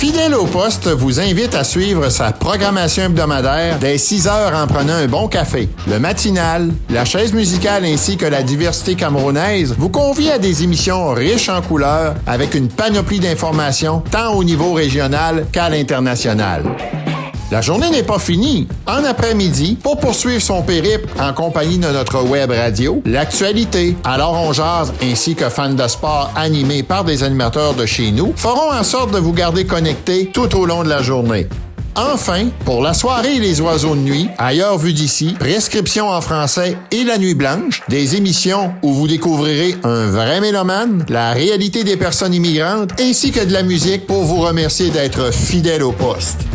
Fidèle au poste vous invite à suivre sa programmation hebdomadaire dès 6 heures en prenant un bon café. Le matinal, la chaise musicale ainsi que la diversité camerounaise vous convient à des émissions riches en couleurs avec une panoplie d'informations tant au niveau régional qu'à l'international. La journée n'est pas finie. En après-midi, pour poursuivre son périple en compagnie de notre web radio, l'actualité, Alors on jase ainsi que Fans de sport animés par des animateurs de chez nous feront en sorte de vous garder connectés tout au long de la journée. Enfin, pour la soirée et les oiseaux de nuit, Ailleurs vu d'ici, Prescription en français et La Nuit blanche, des émissions où vous découvrirez un vrai mélomane, la réalité des personnes immigrantes ainsi que de la musique pour vous remercier d'être fidèle au poste.